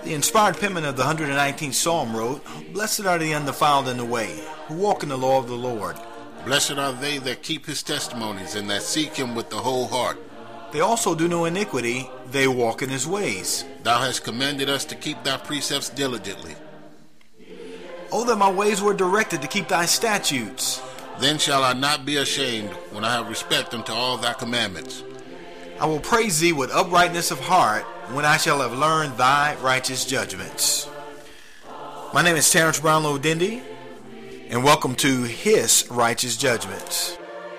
The inspired penman of the 119th Psalm wrote, "Blessed are the undefiled in the way, who walk in the law of the Lord. Blessed are they that keep his testimonies and that seek him with the whole heart. They also do no iniquity, they walk in his ways. Thou hast commanded us to keep thy precepts diligently. Oh, that my ways were directed to keep thy statutes. Then shall I not be ashamed when I have respect unto all thy commandments. I will praise thee with uprightness of heart when I shall have learned thy righteous judgments." My name is Terrence Brownlow Dindy, and welcome to His Righteous Judgments.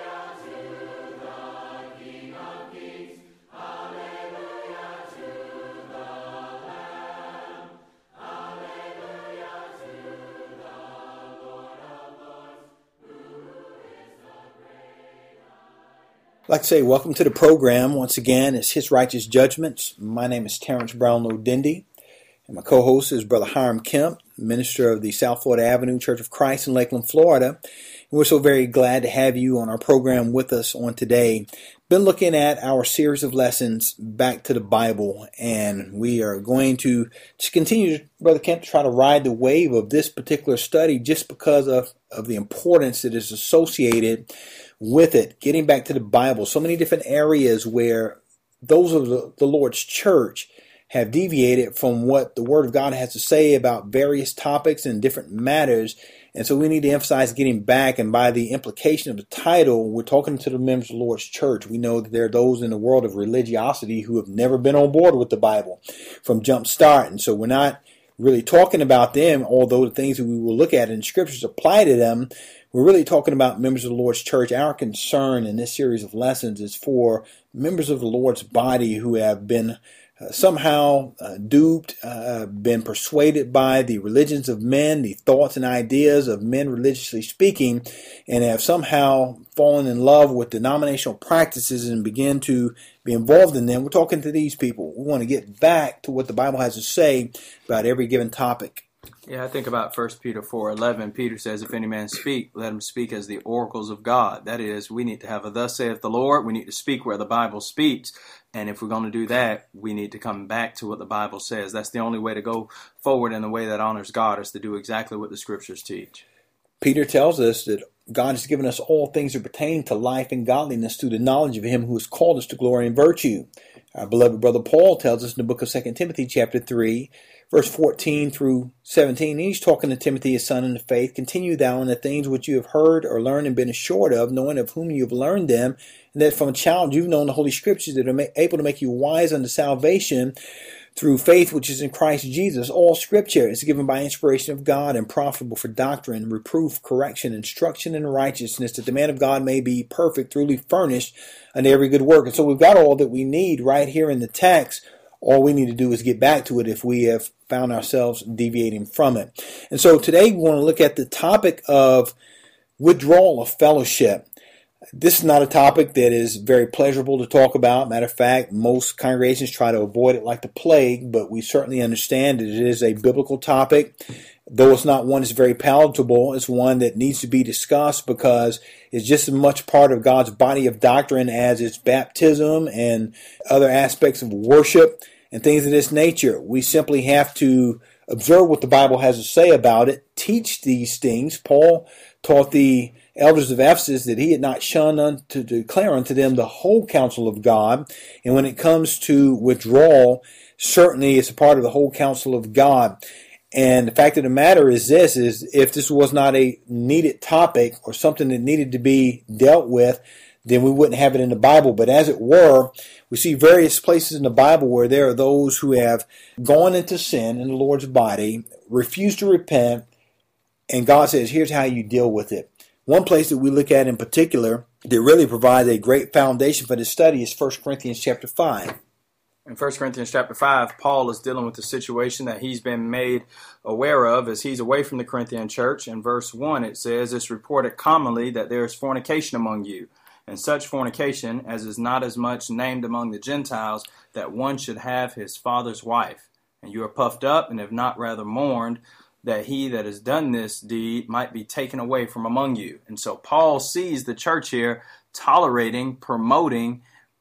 I'd like to say welcome to the program. Once again, it's His Righteous Judgments. My name is Terrence Brownlow Dindy, and my co-host is Brother Hiram Kemp, minister of the South Florida Avenue Church of Christ in Lakeland, Florida. And we're so very glad to have you on our program with us on today. Been looking at our series of lessons back to the Bible, and we are going to just continue, Brother Kemp, to try to ride the wave of this particular study just because of the importance that is associated with it, getting back to the Bible. So many different areas where those of the Lord's church have deviated from what the Word of God has to say about various topics and different matters. And so we need to emphasize getting back, and by the implication of the title, we're talking to the members of the Lord's church. We know that there are those in the world of religiosity who have never been on board with the Bible from jump start. And so we're not really talking about them, although the things that we will look at in Scriptures apply to them. We're really talking about members of the Lord's church. Our concern in this series of lessons is for members of the Lord's body who have been somehow duped, been persuaded by the religions of men, the thoughts and ideas of men religiously speaking, and have somehow fallen in love with denominational practices and begin to be involved in them. We're talking to these people. We want to get back to what the Bible has to say about every given topic. Yeah, I think about 1 Peter 4:11. Peter says, "If any man speak, let him speak as the oracles of God." That is, we need to have a "Thus saith the Lord." We need to speak where the Bible speaks. And if we're going to do that, we need to come back to what the Bible says. That's the only way to go forward in the way that honors God, is to do exactly what the Scriptures teach. Peter tells us that God has given us all things that pertain to life and godliness through the knowledge of Him who has called us to glory and virtue. Our beloved brother Paul tells us in the book of 2 Timothy chapter 3, verse 14 through 17, and he's talking to Timothy, his son in the faith. "Continue thou in the things which you have heard or learned and been assured of, knowing of whom you have learned them, and that from a child you've known the Holy Scriptures that are able to make you wise unto salvation through faith which is in Christ Jesus. All Scripture is given by inspiration of God and profitable for doctrine, reproof, correction, instruction in righteousness, that the man of God may be perfect, truly furnished unto every good work." And so we've got all that we need right here in the text. All we need to do is get back to it if we have found ourselves deviating from it. And so today we want to look at the topic of withdrawal of fellowship. This is not a topic that is very pleasurable to talk about. Matter of fact, most congregations try to avoid it like the plague, but we certainly understand that it is a biblical topic. Though it's not one that's very palatable, it's one that needs to be discussed because it's just as much part of God's body of doctrine as its baptism and other aspects of worship and things of this nature. We simply have to observe what the Bible has to say about it, teach these things. Paul taught the elders of Ephesus that he had not shunned to declare unto them the whole counsel of God. And when it comes to withdrawal, certainly it's a part of the whole counsel of God. And the fact of the matter is this, is if this was not a needed topic or something that needed to be dealt with, then we wouldn't have it in the Bible. But as it were, we see various places in the Bible where there are those who have gone into sin in the Lord's body, refused to repent, and God says, here's how you deal with it. One place that we look at in particular that really provides a great foundation for this study is 1 Corinthians chapter 5. In 1 Corinthians chapter 5, Paul is dealing with the situation that he's been made aware of as he's away from the Corinthian church. In verse 1, it says, "It's reported commonly that there is fornication among you, and such fornication as is not as much named among the Gentiles, that one should have his father's wife. And you are puffed up, and have not rather mourned, that he that has done this deed might be taken away from among you." And so Paul sees the church here tolerating, promoting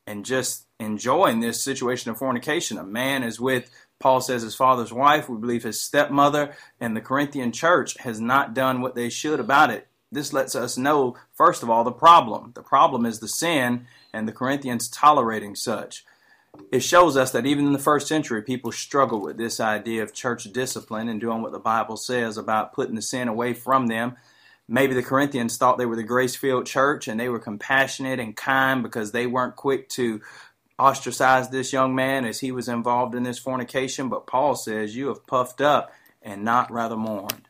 and just enjoying this situation of fornication. A man is with, Paul says, his father's wife, we believe his stepmother, and the Corinthian church has not done what they should about it. This lets us know, first of all, the problem. The problem is the sin, and the Corinthians tolerating such. It shows us that even in the first century, people struggle with this idea of church discipline and doing what the Bible says about putting the sin away from them. Maybe the Corinthians thought they were the grace-filled church and they were compassionate and kind because they weren't quick to ostracize this young man as he was involved in this fornication. But Paul says, you have puffed up and not rather mourned.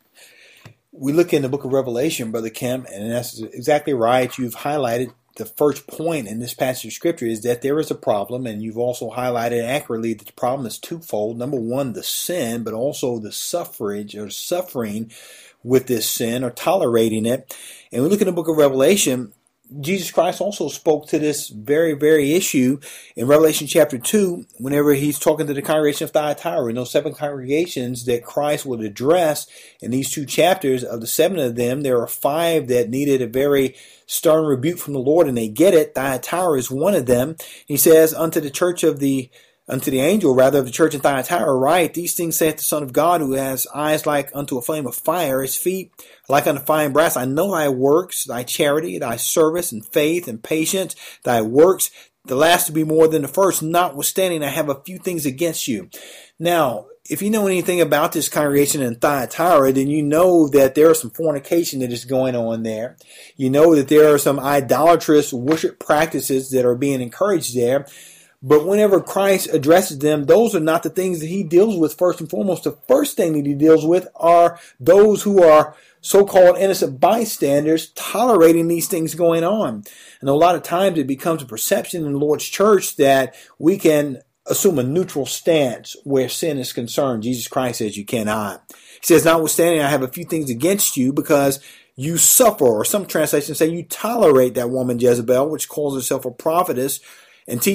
We look in the book of Revelation, Brother Kim, and that's exactly right. You've highlighted the first point in this passage of Scripture is that there is a problem, and you've also highlighted accurately that the problem is twofold. Number one, the sin, but also the suffrage or suffering with this sin or tolerating it. And we look in the book of Revelation, Jesus Christ also spoke to this very, very issue in Revelation chapter 2, whenever he's talking to the congregation of Thyatira, in those 7 congregations that Christ would address in these 2 chapters. Of the 7 of them, there are 5 that needed a very stern rebuke from the Lord, and they get it. Thyatira is one of them. He says, unto the angel of the church in Thyatira, write, these things saith the Son of God, who has eyes like unto a flame of fire, his feet like unto fine brass. I know thy works, thy charity, thy service, and faith, and patience, thy works, the last to be more than the first. Notwithstanding, I have a few things against you. Now, if you know anything about this congregation in Thyatira, then you know that there is some fornication that is going on there. You know that there are some idolatrous worship practices that are being encouraged there. But whenever Christ addresses them, those are not the things that he deals with first and foremost. The first thing that he deals with are those who are so-called innocent bystanders tolerating these things going on. And a lot of times it becomes a perception in the Lord's church that we can assume a neutral stance where sin is concerned. Jesus Christ says you cannot. He says, notwithstanding, I have a few things against you because you suffer, or some translations say you tolerate that woman Jezebel, which calls herself a prophetess, and to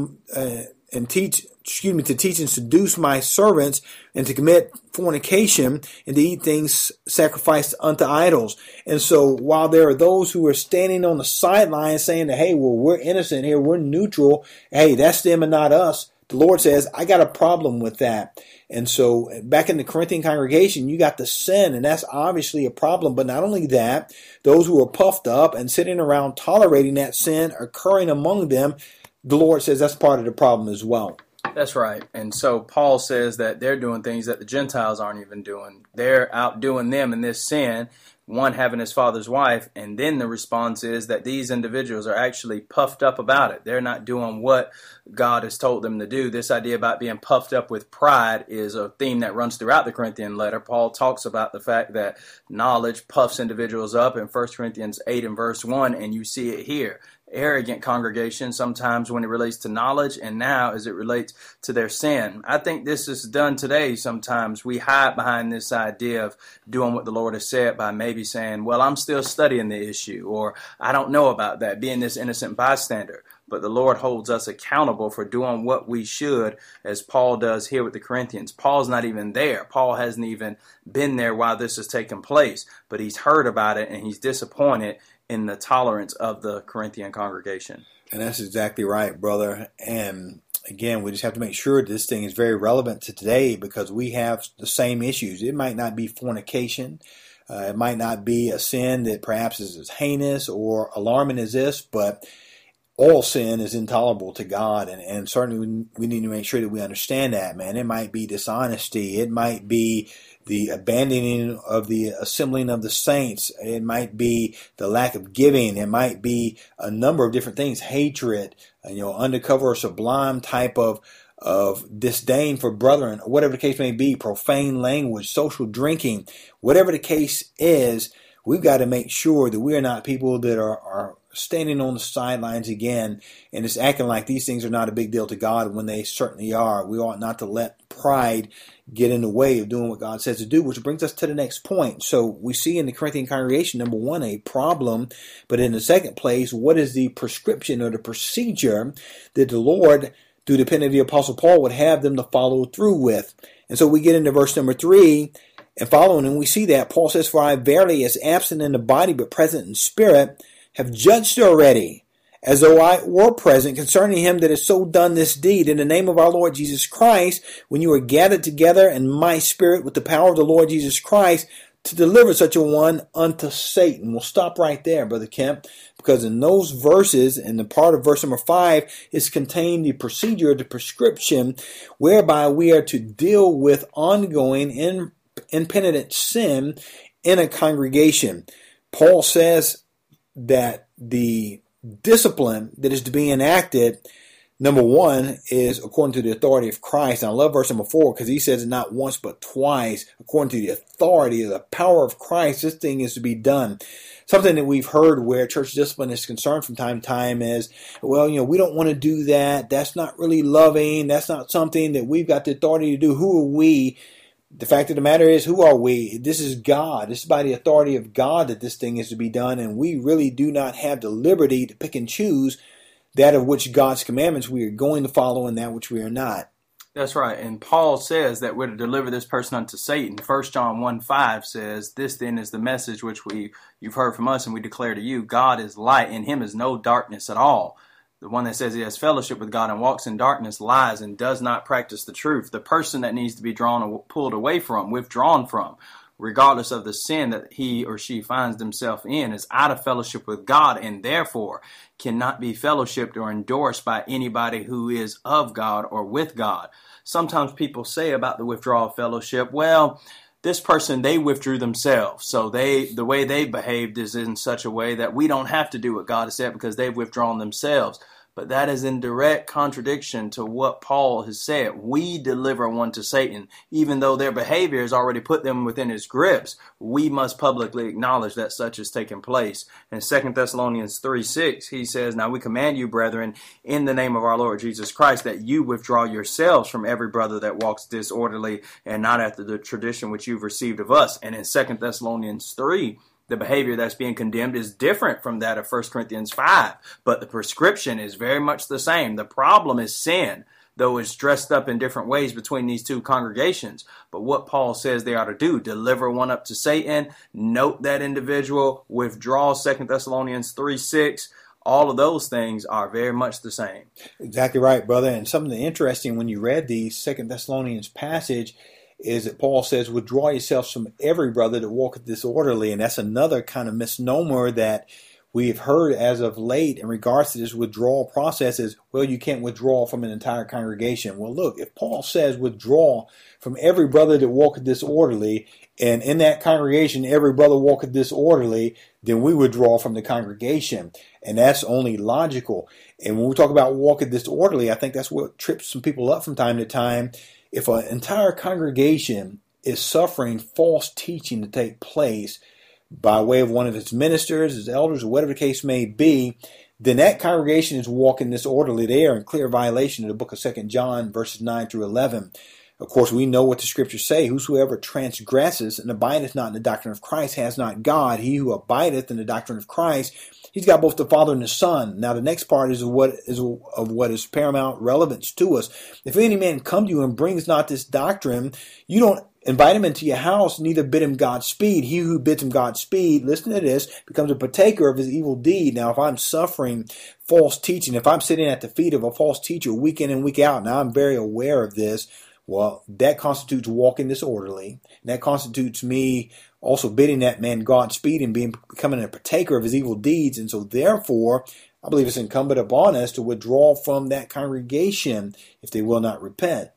teach and seduce my servants, and to commit fornication, and to eat things sacrificed unto idols. And so while there are those who are standing on the sidelines saying that, hey, well, we're innocent here, we're neutral, hey, that's them and not us, the Lord says, I got a problem with that. And so back in the Corinthian congregation, you got the sin, and that's obviously a problem. But not only that, those who are puffed up and sitting around tolerating that sin occurring among them, the Lord says that's part of the problem as well. That's right. And so Paul says that they're doing things that the Gentiles aren't even doing. They're outdoing them in this sin, one having his father's wife, and then the response is that these individuals are actually puffed up about it. They're not doing what God has told them to do. This idea about being puffed up with pride is a theme that runs throughout the Corinthian letter. Paul talks about the fact that knowledge puffs individuals up in 1 Corinthians 8 and verse 1, and you see it here. Arrogant congregation sometimes when it relates to knowledge, and now as it relates to their sin. I think this is done today. Sometimes we hide behind this idea of doing what the Lord has said by maybe saying, well, I'm still studying the issue, or I don't know about that, being this innocent bystander. But the Lord holds us accountable for doing what we should, as Paul does here with the Corinthians. Paul's not even there. Paul hasn't even been there while this is taking place, but he's heard about it and he's disappointed in the tolerance of the Corinthian congregation. And that's exactly right, brother. And again, we just have to make sure this thing is very relevant to today because we have the same issues. It might not be fornication. It might not be a sin that perhaps is as heinous or alarming as this, but all sin is intolerable to God. And certainly we need to make sure that we understand that, man. It might be dishonesty. It might be the abandoning of the assembling of the saints. It might be the lack of giving. It might be a number of different things. Hatred, undercover or sublime type of disdain for brethren, whatever the case may be, profane language, social drinking, whatever the case is, we've got to make sure that we are not people that are standing on the sidelines again and just acting like these things are not a big deal to God when they certainly are. We ought not to let pride get in the way of doing what God says to do, which brings us to the next point. So we see in the Corinthian congregation, number one, a problem, but in the second place, what is the prescription or the procedure that the Lord, through the pen of the Apostle Paul, would have them to follow through with? And so we get into verse number 3 and following, and we see that Paul says, for I verily, as absent in the body but present in spirit, have judged already, as though I were present, concerning him that has so done this deed, in the name of our Lord Jesus Christ, when you are gathered together in my spirit with the power of the Lord Jesus Christ, to deliver such a one unto Satan. We'll stop right there, Brother Kemp, because in those verses, and the part of verse number 5, is contained the procedure, the prescription, whereby we are to deal with ongoing impenitent sin in a congregation. Paul says that the discipline that is to be enacted, number 1, is according to the authority of Christ. And I love verse number 4 because he says it not once but twice. According to the authority, the power of Christ, this thing is to be done. Something that we've heard where church discipline is concerned from time to time is, well, we don't want to do that. That's not really loving. That's not something that we've got the authority to do. Who are we? The fact of the matter is, who are we? This is God. This is by the authority of God that this thing is to be done, and we really do not have the liberty to pick and choose that of which God's commandments we are going to follow and that which we are not. That's right. And Paul says that we're to deliver this person unto Satan. 1 John 1:5 says, "This then is the message which you've heard from us and we declare to you. God is light, in him is no darkness at all." The one that says he has fellowship with God and walks in darkness lies and does not practice the truth. The person that needs to be pulled away from, withdrawn from, regardless of the sin that he or she finds themselves in, is out of fellowship with God and therefore cannot be fellowshipped or endorsed by anybody who is of God or with God. Sometimes people say about the withdrawal of fellowship, well, this person, they withdrew themselves. So the way they behaved is in such a way that we don't have to do what God has said because they've withdrawn themselves. But that is in direct contradiction to what Paul has said. We deliver one to Satan. Even though their behavior has already put them within his grips, we must publicly acknowledge that such has taken place. In 2 Thessalonians 3:6, he says, "Now we command you, brethren, in the name of our Lord Jesus Christ, that you withdraw yourselves from every brother that walks disorderly and not after the tradition which you've received of us." And in 2 Thessalonians 3, the behavior that's being condemned is different from that of 1 Corinthians 5, but the prescription is very much the same. The problem is sin, though it's dressed up in different ways between these two congregations. But what Paul says they ought to do, deliver one up to Satan, note that individual, withdraw 2 Thessalonians 3:6. All of those things are very much the same. Exactly right, brother. And something interesting when you read the 2 Thessalonians passage is that Paul says, "Withdraw yourselves from every brother that walketh disorderly." And that's another kind of misnomer that we've heard as of late in regards to this withdrawal process is, well, you can't withdraw from an entire congregation. Well, look, if Paul says withdraw from every brother that walketh disorderly, and in that congregation every brother walketh disorderly, then we withdraw from the congregation. And that's only logical. And when we talk about walketh disorderly, I think that's what trips some people up from time to time. If an entire congregation is suffering false teaching to take place by way of one of its ministers, its elders, or whatever the case may be, then that congregation is walking disorderly. They are in clear violation of the book of 2 John, verses 9 through 11. Of course, we know what the scriptures say. Whosoever transgresses and abideth not in the doctrine of Christ has not God. He who abideth in the doctrine of Christ, he's got both the Father and the Son. Now, the next part is what is paramount relevance to us. If any man come to you and brings not this doctrine, you don't invite him into your house, neither bid him Godspeed. He who bids him Godspeed, listen to this, becomes a partaker of his evil deed. Now, if I'm suffering false teaching, if I'm sitting at the feet of a false teacher week in and week out, now I'm very aware of this, well, that constitutes walking disorderly. That constitutes me also bidding that man Godspeed and becoming a partaker of his evil deeds. And so therefore, I believe it's incumbent upon us to withdraw from that congregation if they will not repent.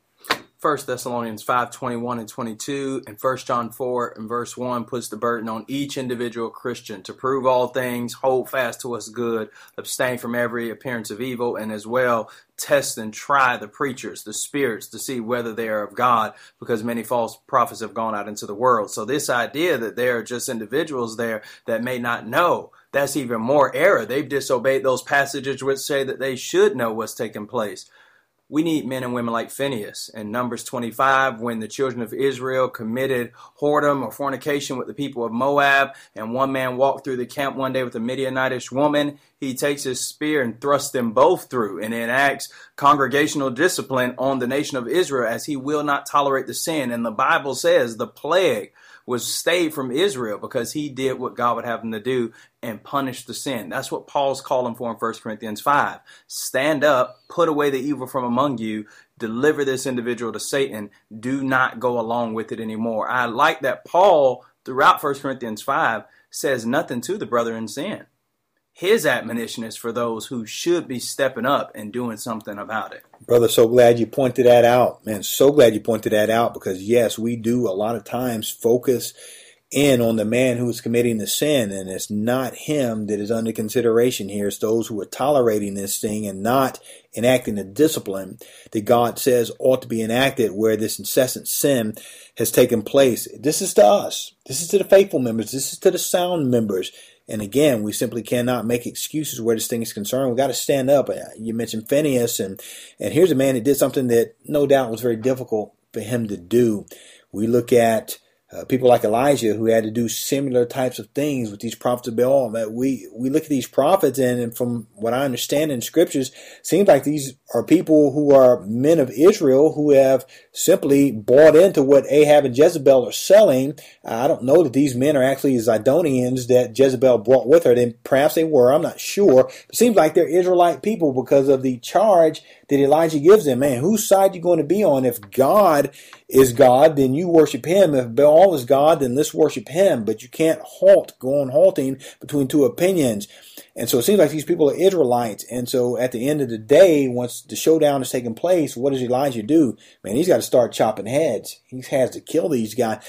1 Thessalonians 5:21 and 22 and 1 John 4 and verse 1 puts the burden on each individual Christian to prove all things, hold fast to what's good, abstain from every appearance of evil, and as well test and try the preachers, the spirits, to see whether they are of God, because many false prophets have gone out into the world. So this idea that there are just individuals there that may not know, that's even more error. They've disobeyed those passages which say that they should know what's taking place. We need men and women like Phinehas. In Numbers 25, when the children of Israel committed whoredom or fornication with the people of Moab, and one man walked through the camp one day with a Midianitish woman, he takes his spear and thrusts them both through and enacts congregational discipline on the nation of Israel, as he will not tolerate the sin. And the Bible says the plague was stayed from Israel because he did what God would have him to do and punish the sin. That's what Paul's calling for in 1 Corinthians 5. Stand up, put away the evil from among you, deliver this individual to Satan. Do not go along with it anymore. I like that Paul, throughout 1 Corinthians 5, says nothing to the brother in sin. His admonition is for those who should be stepping up and doing something about it. Brother, so glad you pointed that out. Man, so glad you pointed that out, because yes, we do a lot of times focus in on the man who is committing the sin, and it's not him that is under consideration here. It's those who are tolerating this thing and not enacting the discipline that God says ought to be enacted where this incessant sin has taken place. This is to us. This is to the faithful members. This is to the sound members. And again, we simply cannot make excuses where this thing is concerned. We've got to stand up. You mentioned Phineas, and here's a man that did something that no doubt was very difficult for him to do. We look at people like Elijah, who had to do similar types of things with these prophets of Baal. That we look at these prophets, and from what I understand in scriptures, seems like these are people who are men of Israel who have simply bought into what Ahab and Jezebel are selling. I don't know that these men are actually Zidonians that Jezebel brought with her. Then perhaps they were. I'm not sure. It seems like they're Israelite people because of the charge that Elijah gives them. Man, whose side are you going to be on? If God is God, then you worship him. If Baal is God, then let's worship him. But you can't go on halting between two opinions. And so it seems like these people are Israelites. And so at the end of the day, once the showdown is taking place, what does Elijah do? Man, he's got to start chopping heads. He has to kill these guys.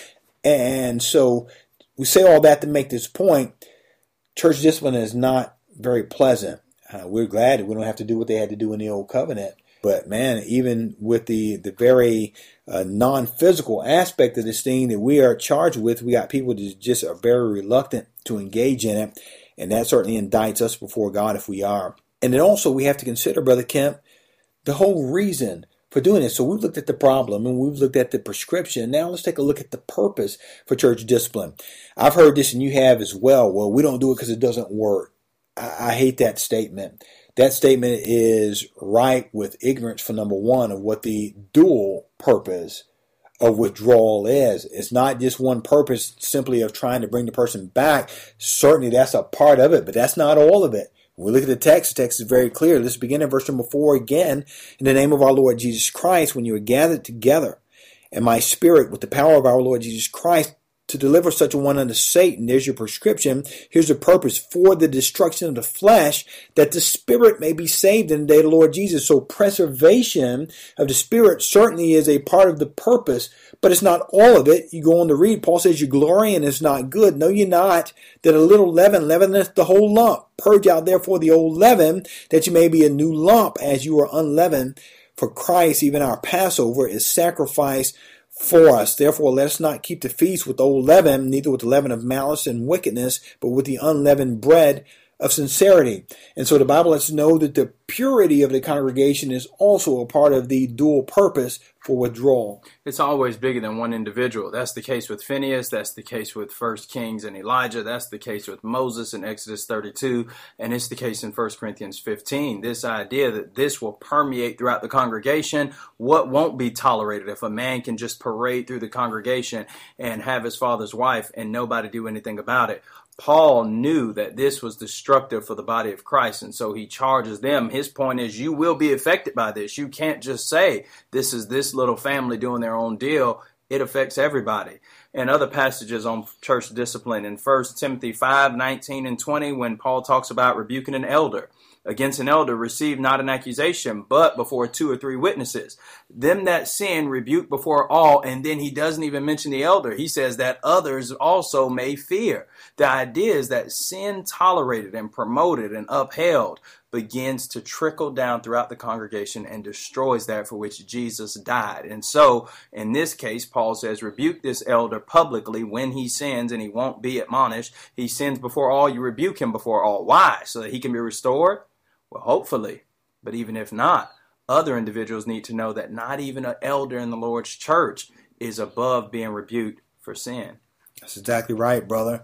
And so we say all that to make this point. Church discipline is not very pleasant. We're glad that we don't have to do what they had to do in the Old Covenant. But man, even with the very non-physical aspect of this thing that we are charged with, we got people that just are very reluctant to engage in it. And that certainly indicts us before God if we are. And then also we have to consider, Brother Kemp, the whole reason for doing this. So we've looked at the problem and we've looked at the prescription. Now let's take a look at the purpose for church discipline. I've heard this, and you have as well. Well, we don't do it because it doesn't work. I hate that statement. That statement is ripe with ignorance, for number one, of what the dual purpose of withdrawal is. It's not just one purpose simply of trying to bring the person back. Certainly that's a part of it, but that's not all of it. When we look at the text is very clear. Let's begin in verse number 4 again. In the name of our Lord Jesus Christ, when you are gathered together, and my spirit with the power of our Lord Jesus Christ, to deliver such a one unto Satan. There's your prescription. Here's the purpose: for the destruction of the flesh, that the spirit may be saved in the day of the Lord Jesus. So preservation of the spirit certainly is a part of the purpose, but it's not all of it. You go on to read, Paul says, you glory and it's not good. No, you're not. That a little leaven leaveneth the whole lump. Purge out therefore the old leaven, that you may be a new lump, as you are unleavened. For Christ, even our Passover, is sacrificed for us. Therefore, let us not keep the feast with old leaven, neither with the leaven of malice and wickedness, but with the unleavened bread of sincerity. And so the Bible lets us know that the purity of the congregation is also a part of the dual purpose for withdrawal. It's always bigger than one individual. That's the case with Phineas. That's the case with 1 Kings and Elijah. That's the case with Moses in Exodus 32. And it's the case in 1 Corinthians 15. This idea that this will permeate throughout the congregation. What won't be tolerated if a man can just parade through the congregation and have his father's wife and nobody do anything about it? Paul knew that this was destructive for the body of Christ, and so he charges them. His point is, you will be affected by this. You can't just say, this is this little family doing their own deal. It affects everybody. And other passages on church discipline in 1 Timothy 5:19 and 20, when Paul talks about rebuking an elder. Against an elder, receive not an accusation, but before 2 or 3 witnesses. Them that sin, rebuke before all. And then he doesn't even mention the elder. He says that others also may fear. The idea is that sin tolerated and promoted and upheld begins to trickle down throughout the congregation and destroys that for which Jesus died. And so, in this case, Paul says, rebuke this elder publicly when he sins, and he won't be admonished. He sins before all, you rebuke him before all. Why? So that he can be restored? Well, hopefully. But even if not, other individuals need to know that not even an elder in the Lord's church is above being rebuked for sin. That's exactly right, brother.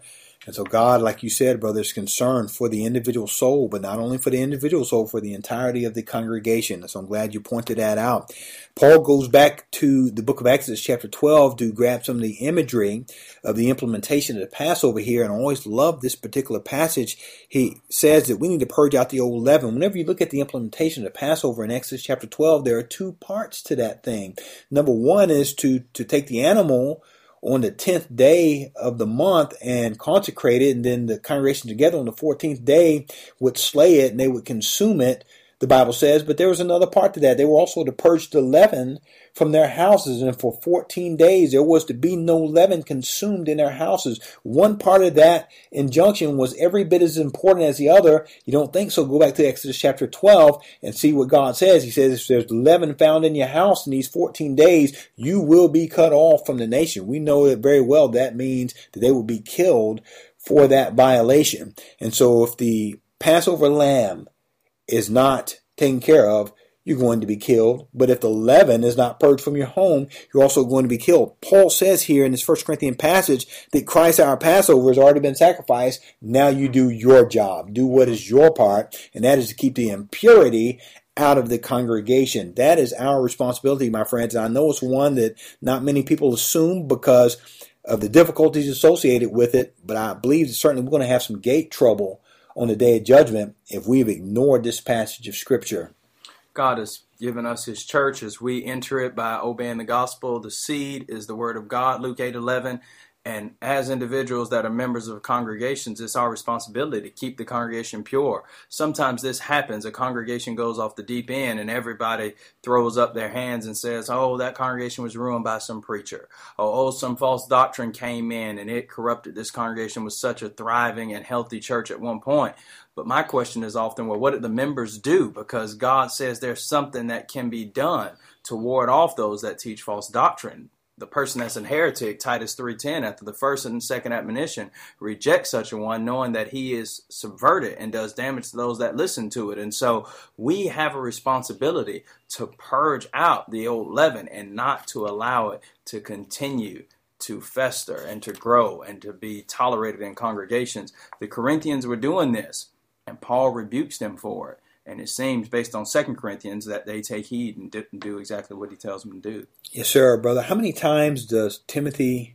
And so God, like you said, brother, is concerned for the individual soul, but not only for the individual soul, for the entirety of the congregation. So I'm glad you pointed that out. Paul goes back to the book of Exodus chapter 12 to grab some of the imagery of the implementation of the Passover here. And I always love this particular passage. He says that we need to purge out the old leaven. Whenever you look at the implementation of the Passover in Exodus chapter 12, there are two parts to that thing. Number one is to take the animal on the 10th day of the month and consecrate it, and then the congregation together on the 14th day would slay it and they would consume it, the Bible says. But there was another part to that. They were also to purge the leaven from their houses, and for 14 days there was to be no leaven consumed in their houses. One part of that injunction was every bit as important as the other. You don't think so? Go back to Exodus chapter 12 and see what God says. He says, if there's leaven found in your house in these 14 days, you will be cut off from the nation. We know that very well. That means that they will be killed for that violation. And so if the Passover lamb is not taken care of, you're going to be killed. But if the leaven is not purged from your home, you're also going to be killed. Paul says here in this 1 Corinthians passage that Christ, our Passover, has already been sacrificed. Now you do your job. Do what is your part, and that is to keep the impurity out of the congregation. That is our responsibility, my friends. And I know it's one that not many people assume because of the difficulties associated with it, but I believe that certainly we're going to have some gate trouble on the day of judgment if we've ignored this passage of Scripture. God has given us his church as we enter it by obeying the gospel. The seed is the word of God, Luke 8:11. And as individuals that are members of congregations, it's our responsibility to keep the congregation pure. Sometimes this happens. A congregation goes off the deep end and everybody throws up their hands and says, oh, that congregation was ruined by some preacher. Oh, some false doctrine came in and it corrupted this congregation with such a thriving and healthy church at one point. But my question is often, well, what did the members do? Because God says there's something that can be done to ward off those that teach false doctrine. The person that's an heretic, Titus 3:10, after the first and second admonition, rejects such a one, knowing that he is subverted and does damage to those that listen to it. And so we have a responsibility to purge out the old leaven and not to allow it to continue to fester and to grow and to be tolerated in congregations. The Corinthians were doing this, and Paul rebukes them for it. And it seems, based on 2 Corinthians, that they take heed and do exactly what he tells them to do. Yes, sir, brother. How many times is Timothy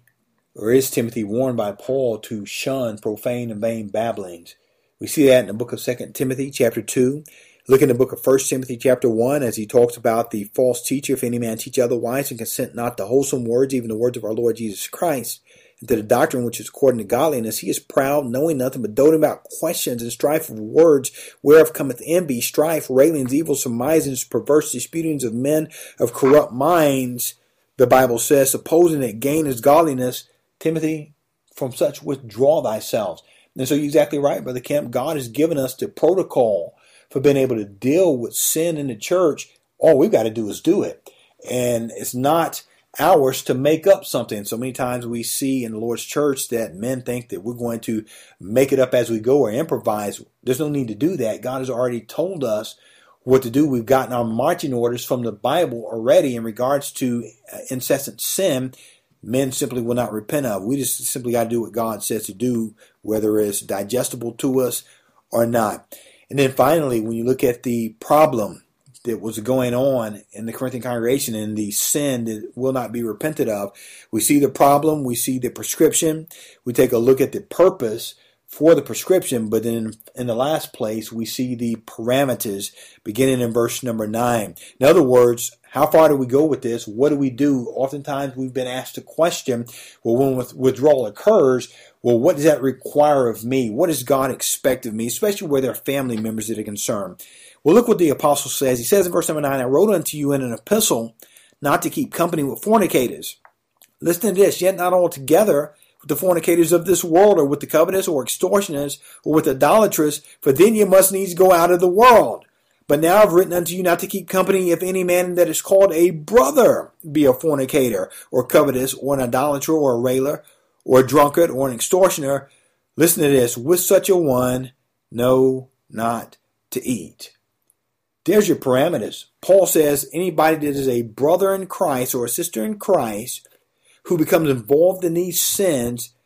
warned by Paul to shun profane and vain babblings? We see that in the book of 2 Timothy chapter 2. Look in the book of 1 Timothy chapter 1 as he talks about the false teacher. If any man teach otherwise and consent not to wholesome words, even the words of our Lord Jesus Christ, to the doctrine which is according to godliness, he is proud, knowing nothing, but doting about questions and strife of words, whereof cometh envy, strife, railings, evil surmisings, perverse disputings of men of corrupt minds, the Bible says, supposing that gain is godliness. Timothy, from such withdraw thyself. And so you're exactly right, Brother Kemp. God has given us the protocol for being able to deal with sin in the church. All we've got to do is do it. And it's not ours to make up something. So many times we see in the Lord's church that men think that we're going to make it up as we go or improvise. There's no need to do that. God has already told us what to do. We've gotten our marching orders from the Bible already in regards to incessant sin. Men simply will not repent of. We just simply got to do what God says to do, whether it's digestible to us or not. And then finally, when you look at the problem that was going on in the Corinthian congregation and the sin that will not be repented of, we see the problem, we see the prescription, we take a look at the purpose for the prescription, but then in the last place, we see the parameters beginning in verse number 9. In other words, how far do we go with this? What do we do? Oftentimes we've been asked a question, well, when withdrawal occurs, well, what does that require of me? What does God expect of me, especially where there are family members that are concerned? Well, look what the apostle says. He says in verse number 9, I wrote unto you in an epistle not to keep company with fornicators. Listen to this, yet not altogether with the fornicators of this world, or with the covetous, or extortioners, or with idolaters, for then you must needs go out of the world. But now I've written unto you not to keep company if any man that is called a brother be a fornicator, or covetous, or an idolater, or a railer, or a drunkard, or an extortioner. Listen to this, with such a one, no, not to eat. There's your parameters. Paul says anybody that is a brother in Christ or a sister in Christ who becomes involved in these sins,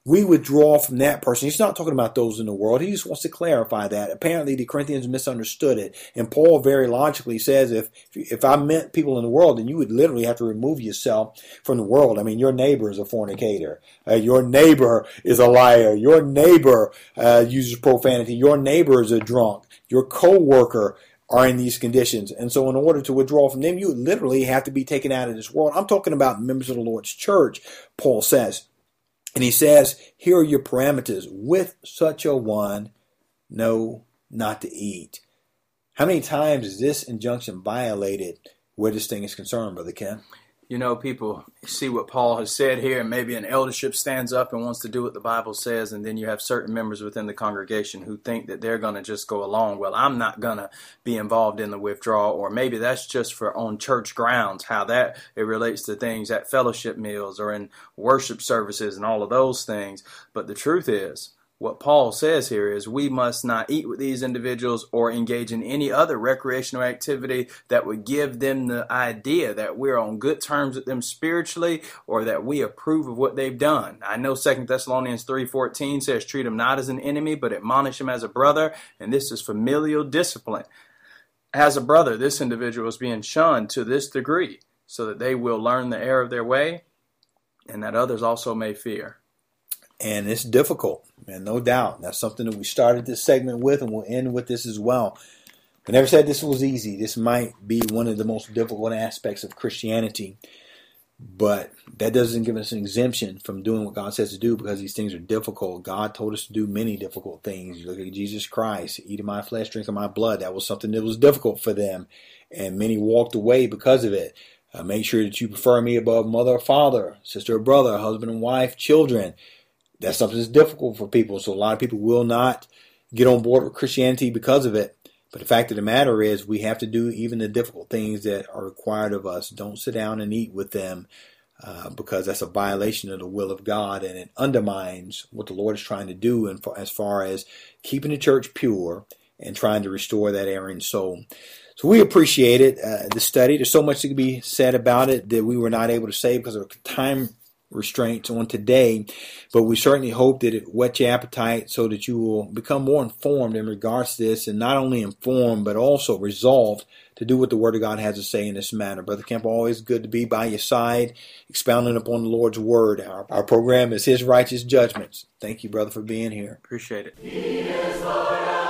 we withdraw from that person. He's not talking about those in the world. He just wants to clarify that. Apparently, the Corinthians misunderstood it. And Paul very logically says, if I meant people in the world, then you would literally have to remove yourself from the world. I mean, your neighbor is a fornicator. Your neighbor is a liar. Your neighbor uses profanity. Your neighbor is a drunk. Your co-worker are in these conditions. And so in order to withdraw from them, you would literally have to be taken out of this world. I'm talking about members of the Lord's church, Paul says. And he says, here are your parameters. With such a one, know not to eat. How many times is this injunction violated where this thing is concerned, Brother Ken? You know, people see what Paul has said here, and maybe an eldership stands up and wants to do what the Bible says, and then you have certain members within the congregation who think that they're going to just go along. Well, I'm not going to be involved in the withdrawal, or maybe that's just for on church grounds, how that it relates to things at fellowship meals or in worship services and all of those things. But the truth is, what Paul says here is we must not eat with these individuals or engage in any other recreational activity that would give them the idea that we're on good terms with them spiritually or that we approve of what they've done. I know 2 Thessalonians 3:14 says, treat him not as an enemy, but admonish him as a brother. And this is familial discipline. As a brother, this individual is being shunned to this degree so that they will learn the error of their way and that others also may fear. And it's difficult, and no doubt. That's something that we started this segment with, and we'll end with this as well. I never said this was easy. This might be one of the most difficult aspects of Christianity, but that doesn't give us an exemption from doing what God says to do because these things are difficult. God told us to do many difficult things. You look at Jesus Christ, eat of my flesh, drink of my blood. That was something that was difficult for them, and many walked away because of it. Make sure that you prefer me above mother or father, sister or brother, husband and wife, children. That's something that's difficult for people. So a lot of people will not get on board with Christianity because of it. But the fact of the matter is we have to do even the difficult things that are required of us. Don't sit down and eat with them because that's a violation of the will of God, and it undermines what the Lord is trying to do as far as keeping the church pure and trying to restore that erring soul. So we appreciate it, the study. There's so much that could be said about it that we were not able to say because of time restraints on today, but we certainly hope that it whets your appetite so that you will become more informed in regards to this, and not only informed but also resolved to do what the Word of God has to say in this matter. Brother Kemp, always good to be by your side, expounding upon the Lord's Word. Our program is His Righteous Judgments. Thank you, brother, for being here. Appreciate it. He is Lord.